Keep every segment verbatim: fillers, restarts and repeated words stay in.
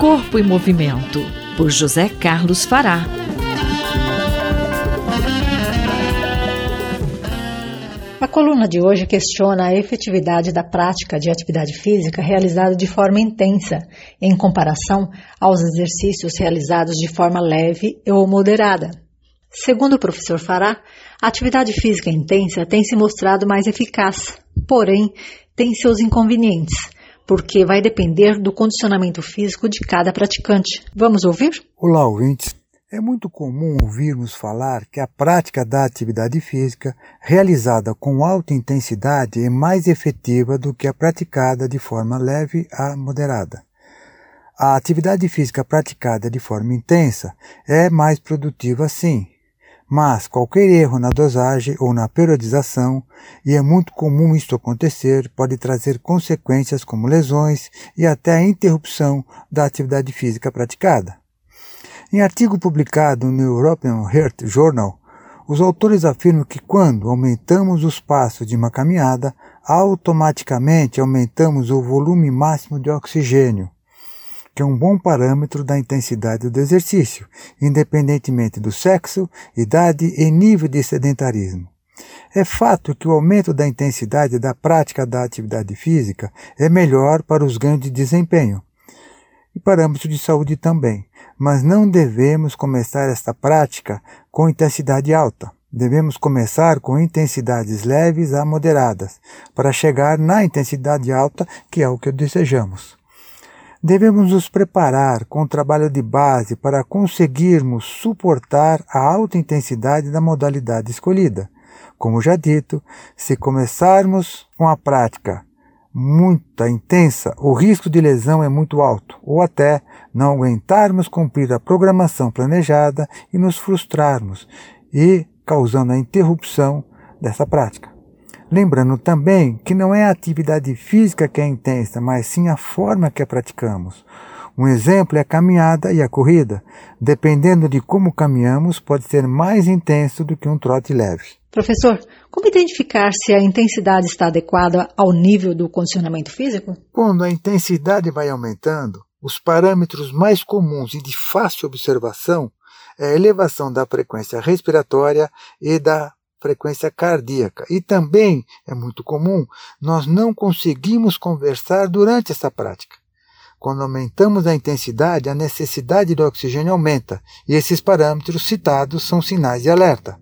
Corpo em Movimento, por José Carlos Fará. A coluna de hoje questiona a efetividade da prática de atividade física realizada de forma intensa, em comparação aos exercícios realizados de forma leve ou moderada. Segundo o professor Fará, a atividade física intensa tem se mostrado mais eficaz, porém tem seus inconvenientes, porque vai depender do condicionamento físico de cada praticante. Vamos ouvir? Olá, ouvintes. É muito comum ouvirmos falar que a prática da atividade física realizada com alta intensidade é mais efetiva do que a praticada de forma leve a moderada. A atividade física praticada de forma intensa é mais produtiva, sim, mas qualquer erro na dosagem ou na periodização, e é muito comum isto acontecer, pode trazer consequências como lesões e até a interrupção da atividade física praticada. Em artigo publicado no European Heart Journal, os autores afirmam que quando aumentamos os passos de uma caminhada, automaticamente aumentamos o volume máximo de oxigênio, que é um bom parâmetro da intensidade do exercício, independentemente do sexo, idade e nível de sedentarismo. É fato que o aumento da intensidade da prática da atividade física é melhor para os ganhos de desempenho e parâmetros de saúde também, mas não devemos começar esta prática com intensidade alta. Devemos começar com intensidades leves a moderadas, para chegar na intensidade alta, que é o que desejamos. Devemos nos preparar com o trabalho de base para conseguirmos suportar a alta intensidade da modalidade escolhida. Como já dito, se começarmos com a prática muito intensa, o risco de lesão é muito alto, ou até não aguentarmos cumprir a programação planejada e nos frustrarmos, e causando a interrupção dessa prática. Lembrando também que não é a atividade física que é intensa, mas sim a forma que a praticamos. Um exemplo é a caminhada e a corrida. Dependendo de como caminhamos, pode ser mais intenso do que um trote leve. Professor, como identificar se a intensidade está adequada ao nível do condicionamento físico? Quando a intensidade vai aumentando, os parâmetros mais comuns e de fácil observação é a elevação da frequência respiratória e da frequência cardíaca. E também é muito comum nós não conseguimos conversar durante essa prática. Quando aumentamos a intensidade, a necessidade de oxigênio aumenta, e esses parâmetros citados são sinais de alerta.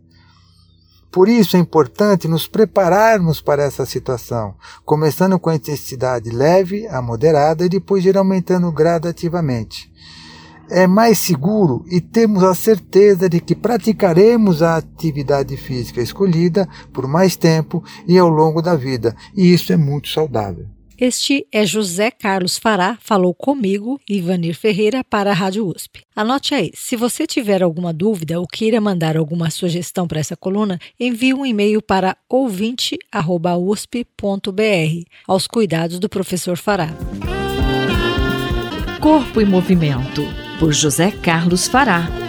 Por isso é importante nos prepararmos para essa situação, começando com a intensidade leve a moderada e depois ir aumentando gradativamente. É mais seguro e temos a certeza de que praticaremos a atividade física escolhida por mais tempo e ao longo da vida, e isso é muito saudável. Este é José Carlos Fará, falou comigo, Ivanir Ferreira, para a Rádio U S P. Anote aí, se você tiver alguma dúvida ou queira mandar alguma sugestão para essa coluna, envie um e-mail para ouvinte arroba usp ponto br, aos cuidados do professor Fará. Corpo em Movimento, por José Carlos Fará.